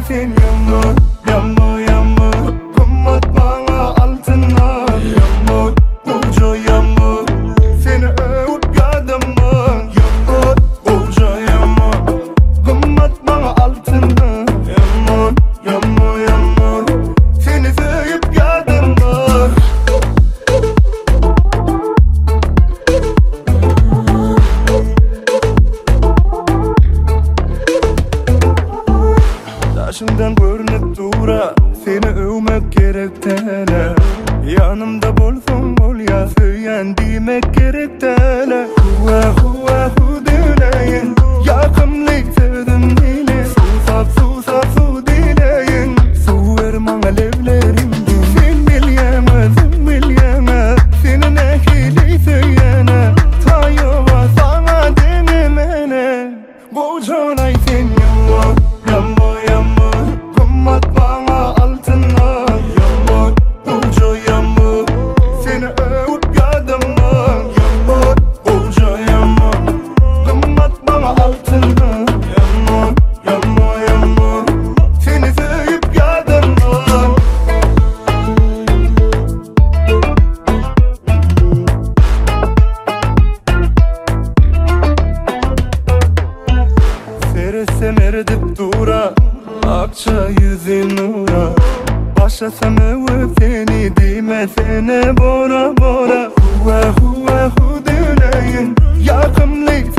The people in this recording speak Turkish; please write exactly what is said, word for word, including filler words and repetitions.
sen yağmur, yağmur, yağmur. Kımmet bana altına yağmur, uca yağmur. Seni öğüt yadımın yağmur, uca yağmur. Kımmet bana altına yağmur, yağmur, yağmur. Seni sevip yadımın. Taşından görünüp dura, seni övmek gerek tele. Yanımda bolsun bol ya, söylen demek gerek tele. Hua hua hu dileyin, yakımlık sevdim dile. Susap susap su dileyin, su ver bana levlerimden. Sen bilyeme, sen bilyeme, senin ehli söylene. Tayova sana denemene, bu canay sen yağmur, yağmur, yağmur. Kımmet bana altına yağmur, uca yağmur. Seni öğüt yadımın yağmur, uca yağmur. Kımmet bana altına yağmur, yağmur, yağmur. Seni sevip yadımın. Seresem eredip dura, akça yüzün nura. Başlasam övüp seni, demesene bora bora. Hua hua hu dileyin, yakımlık